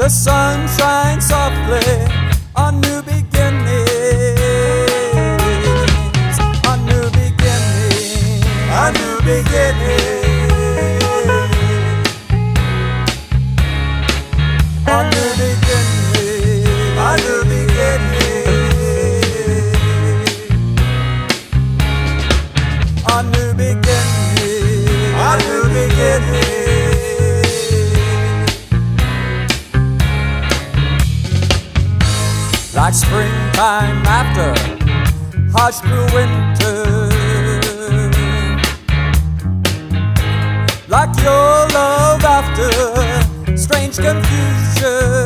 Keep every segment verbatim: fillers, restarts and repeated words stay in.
The sun shines softly on new beginnings, on new beginnings, on new beginnings, on new beginnings, on new beginnings, on new beginnings, on new beginnings. Like springtime after harsh through winter, like your love after strange confusion.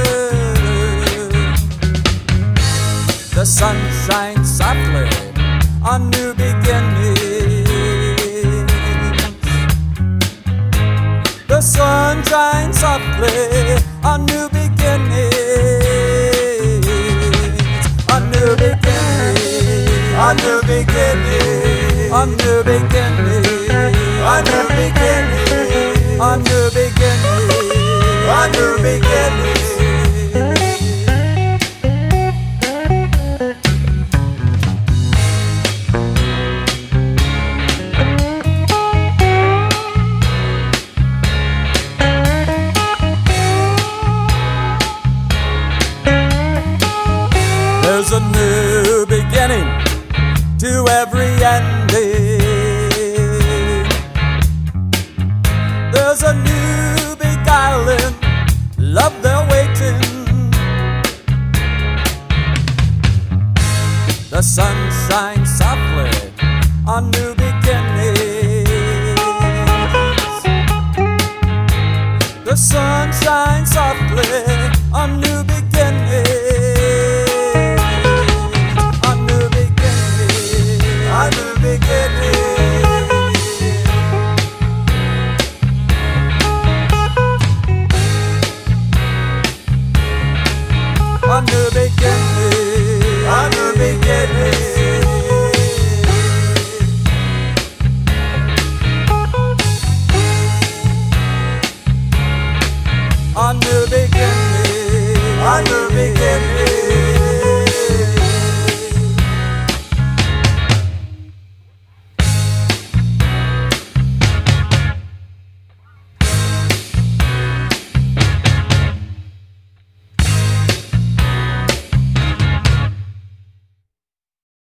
The sun shines softly on new beginnings. The sun shines softly on new beginnings. New beginning, a new beginning, a new beginning, a new beginning, a new beginning, a new beginning. There's a new beginning to every ending. There's a new beguiling love they're waiting. The sun shines softly on new beginnings. The sun